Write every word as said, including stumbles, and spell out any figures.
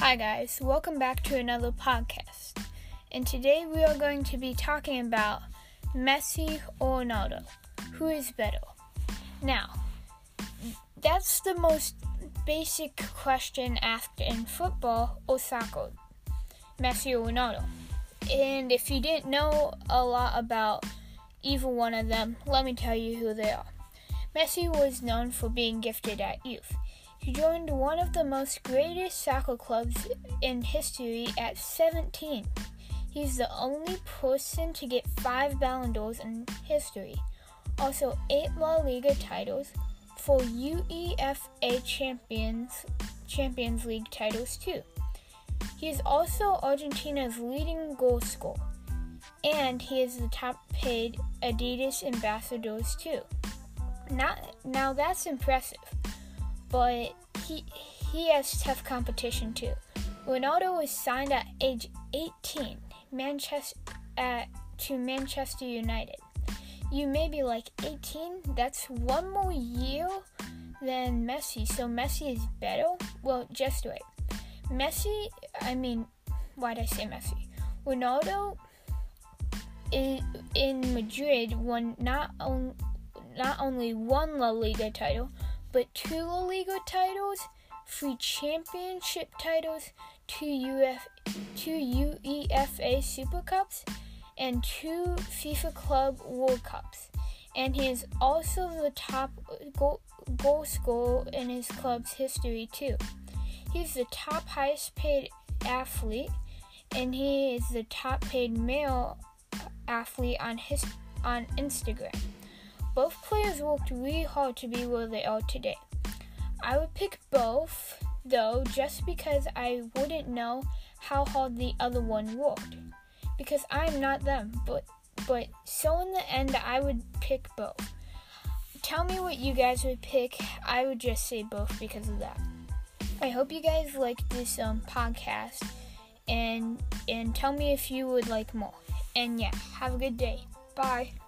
Hi guys, welcome back to another podcast. And today we are going to be talking about Messi or Ronaldo. Who is better? Now, that's the most basic question asked in football or soccer. Messi or Ronaldo. And if you didn't know a lot about either one of them, let me tell you who they are. Messi was known for being gifted at youth. He joined one of the most greatest soccer clubs in history at seventeen. He's the only person to get five Ballon d'Ors in history. Also, eight La Liga titles, four UEFA Champions Champions League titles too. He is also Argentina's leading goal scorer, and he is the top-paid Adidas ambassadors too. Not, now that's impressive. But he he has tough competition too. Ronaldo was signed at age eighteen Manchester, uh, to Manchester United. You may be like, eighteen? That's one more year than Messi, so Messi is better? Well, just wait. Messi, I mean, why did I say Messi? Ronaldo in, in Madrid won not, on, not only one La Liga title, but two La Liga titles, three championship titles, two, Uf, two UEFA Super Cups, and two FIFA Club World Cups. And he is also the top goal, goal scorer in his club's history too. He's the top highest paid athlete, and he is the top paid male athlete on his on Instagram. Both players worked really hard to be where they are today. I would pick both, though, just because I wouldn't know how hard the other one worked. Because I'm not them, but but so in the end, I would pick both. Tell me what you guys would pick. I would just say both because of that. I hope you guys liked this um, podcast, and and tell me if you would like more. And yeah, have a good day. Bye.